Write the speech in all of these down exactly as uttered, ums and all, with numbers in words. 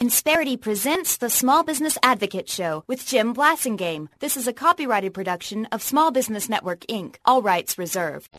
Insperity presents the Small Business Advocate Show with Jim Blasingame. This is a copyrighted production of Small Business Network, Incorporated. All rights reserved.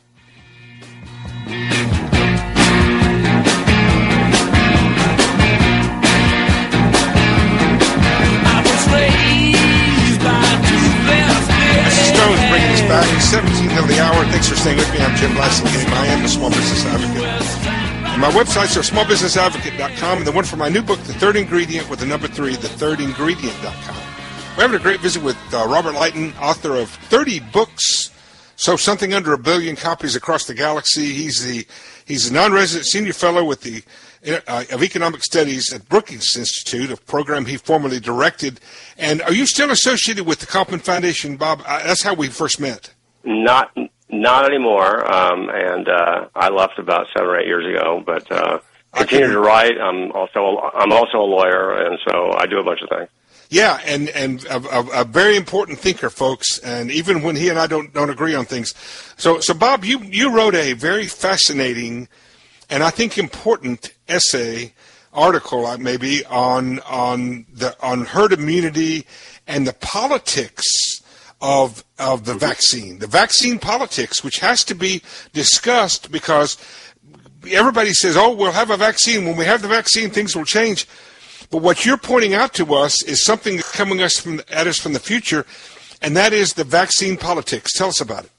Mister Stone's bringing us back. It's seventeen of the hour. Thanks for staying with me. I'm Jim Blasingame. I am the Small Business Advocate. And my websites are small business advocate dot com and the one for my new book, The Third Ingredient, with the number three, the third ingredient dot com. We're having a great visit with uh, Robert Leighton, author of thirty books, so something under a billion copies across the galaxy. He's the he's a non-resident senior fellow with the uh, of economic studies at Brookings Institute, a program he formerly directed. And are you still associated with the Kauffman Foundation, Bob? Uh, that's how we first met. Not not anymore. Um, and uh, I left about seven or eight years ago, but uh, continue to write. I'm also I'm also a lawyer, and so I do a bunch of things. Yeah, and and a, a, a very important thinker, folks. And even when he and I don't don't agree on things, so so Bob, you you wrote a very fascinating and I think important essay, article maybe on on the on herd immunity and the politics of of the vaccine, the vaccine politics, which has to be discussed because everybody says, "Oh, we'll have a vaccine. When we have the vaccine, things will change." But what you're pointing out to us is something that's coming us from, at us from the future, and that is the vaccine politics. Tell us about it.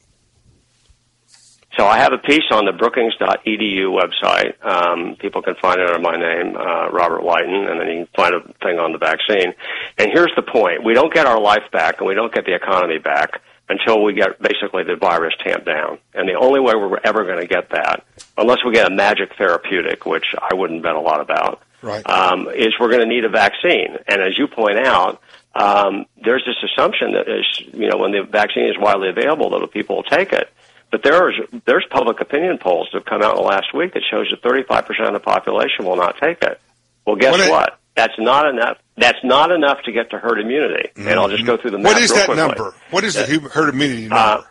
So I have a piece on the brookings dot e d u website. Um, people can find it under my name, uh, Robert Leighton, and then you can find a thing on the vaccine. And here's the point. We don't get our life back, and we don't get the economy back until we get basically the virus tamped down. And the only way we're ever going to get that, unless we get a magic therapeutic, which I wouldn't bet a lot about, Right. Um, is we're going to need a vaccine. And as you point out, um, there's this assumption that is, you know, when the vaccine is widely available, that people will take it. But there's there's public opinion polls that have come out in the last week that shows that thirty-five percent of the population will not take it. Well, guess what? what? That's not enough. That's not enough to get to herd immunity. Mm-hmm. And I'll just go through the math What is real that quickly. number? What is the herd immunity number? Uh,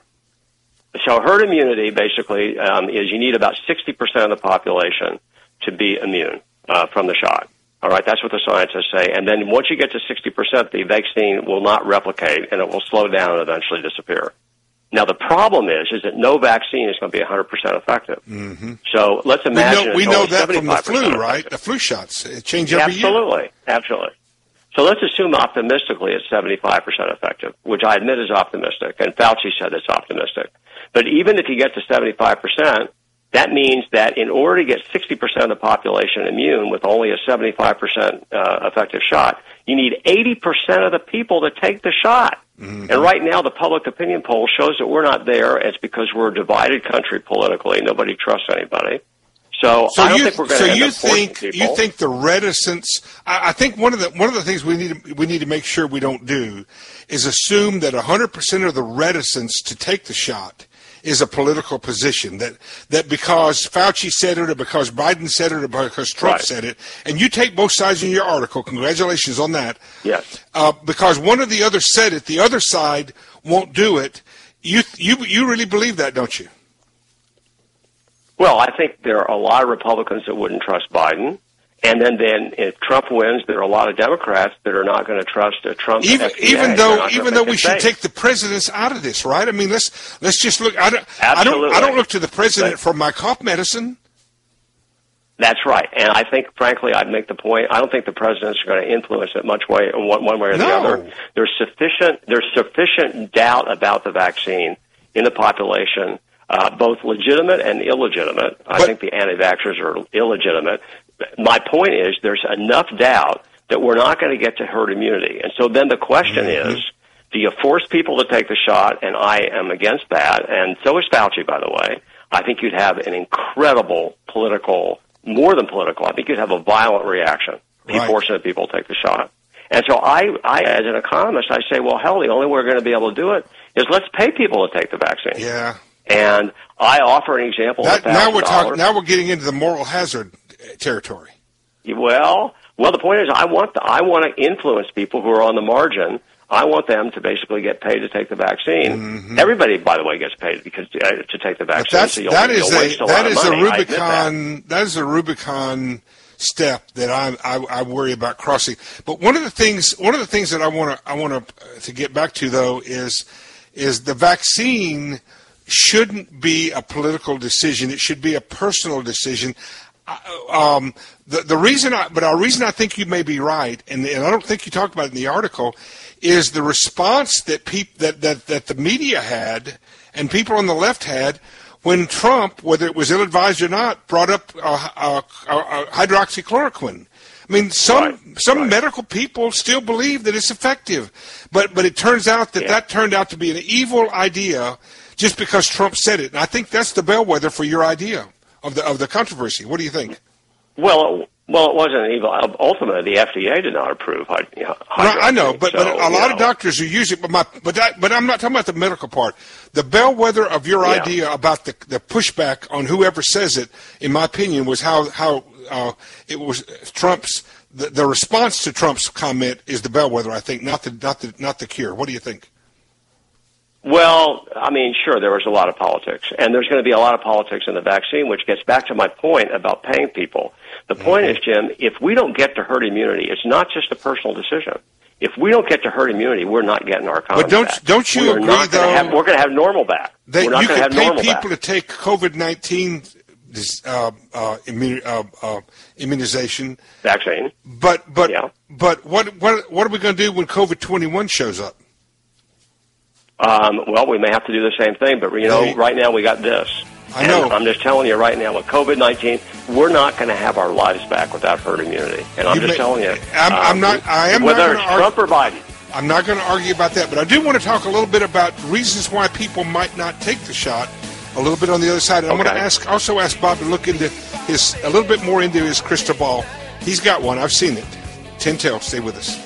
so herd immunity basically um, is you need about sixty percent of the population to be immune uh, from the shot. All right, that's what the scientists say. And then once you get to sixty percent, the vaccine will not replicate, and it will slow down and eventually disappear. Now, the problem is, is that no vaccine is going to be one hundred percent effective. Mm-hmm. So let's imagine we know, we know that from the flu, effective. right? The flu shots it change every absolutely, year. Absolutely, absolutely. So let's assume optimistically it's seventy-five percent effective, which I admit is optimistic, and Fauci said it's optimistic. But even if you get to seventy-five percent, that means that in order to get sixty percent of the population immune with only a seventy-five percent uh, effective shot, you need eighty percent of the people to take the shot. Mm-hmm. And right now, the public opinion poll shows that we're not there. It's because we're a divided country politically. Nobody trusts anybody. So, so I don't you, think we're going so to end you up forcing think people. you think the reticence? I, I think one of the one of the things we need to, we need to make sure we don't do is assume that one hundred percent of the reticence to take the shot is a political position, that that because Fauci said it or because Biden said it or because Trump right. said it, and you take both sides in your article, congratulations on that. Yes. Uh, because one or the other said it, the other side won't do it. You you you really believe that, don't you? Well, I think there are a lot of Republicans that wouldn't trust Biden. And then, then if Trump wins, there are a lot of Democrats that are not going to trust a Trump. Even, F D A. even though, even though we should safe. take the presidents out of this, right? I mean, let's let's just look. I don't, Absolutely. I don't, I don't look to the president But, for my cough medicine. That's right, and I think, frankly, I'd make the point. I don't think the presidents are going to influence it much way, one, one way or No. the other. There's sufficient, there's sufficient doubt about the vaccine in the population, uh, both legitimate and illegitimate. I But, think the anti-vaxxers are illegitimate. My point is, there's enough doubt that we're not going to get to herd immunity, and so then the question mm-hmm. is, do you force people to take the shot? And I am against that, and so is Fauci, by the way. I think you'd have an incredible political. More than political, I think you'd have a violent reaction if you right. force people to take the shot. And so I, I, as an economist, I say, well, hell, the only way we're going to be able to do it is let's pay people to take the vaccine. Yeah. And I offer an example That, of one thousand now we're dollars. talking. Now we're getting into the moral hazard territory. Well, well, the point is, I want the, I want to influence people who are on the margin. I want them to basically get paid to take the vaccine. Mm-hmm. Everybody, by the way, gets paid because uh, to take the vaccine. But that's, so you'll, that is you'll a waste a that lot is of money. a Rubicon. That. that is a Rubicon step that I, I, I worry about crossing. But one of the things, one of the things that I want to, I want to, to get back to though is, is the vaccine shouldn't be a political decision. It should be a personal decision. Um, the the reason, I, but our reason I think you may be right, and, and I don't think you talked about it in the article, is the response that peop, that, that that the media had and people on the left had when Trump, whether it was ill-advised or not, brought up uh, uh, uh, hydroxychloroquine. I mean, some right, some right. medical people still believe that it's effective, but but it turns out that yeah. that turned out to be an evil idea just because Trump said it. And I think that's the bellwether for your idea of the of the controversy. What do you think? Well, well, it wasn't evil. Ultimately, the F D A did not approve hyd- you know, well, I know, but, so, but a lot know. of doctors who use it. But my but that, but I'm not talking about the medical part. The bellwether of your yeah. idea about the the pushback on whoever says it, in my opinion, was how how uh, it was Trump's the, the response to Trump's comment is the bellwether. I think not the not the not the cure. What do you think? Well, I mean, sure, there was a lot of politics, and there's going to be a lot of politics in the vaccine, which gets back to my point about paying people. The point is, Jim, if we don't get to herd immunity, it's not just a personal decision. If we don't get to herd immunity, we're not getting our economy But don't back. don't you we're agree not though? Gonna have, we're going to have normal back. That we're not you going to could have pay normal people back. to take COVID nineteen uh, uh, immu- uh, uh, immunization Vaccine, but but yeah. but what what what are we going to do when COVID twenty-one shows up? Um, well, we may have to do the same thing, but, you know, Hey. right now we got this. I know. And I'm just telling you right now, with COVID nineteen, we're not going to have our lives back without herd immunity. And I'm You just may- telling you. I'm- um, I'm not- I am not Whether gonna it's argue- Trump or Biden. I'm not going to argue about that, but I do want to talk a little bit about reasons why people might not take the shot. A little bit on the other side, and I'm going to Okay. ask also ask Bob to look into his a little bit more into his crystal ball. He's got one. I've seen it. Tintel, stay with us.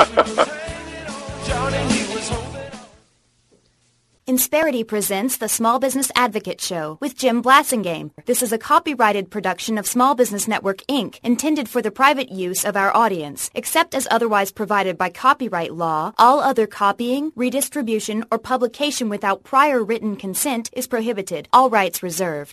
Insperity presents the Small Business Advocate Show with Jim Blasingame. This is a copyrighted production of Small Business Network, Incorporated, intended for the private use of our audience. Except as otherwise provided by copyright law, all other copying, redistribution, or publication without prior written consent is prohibited. All rights reserved.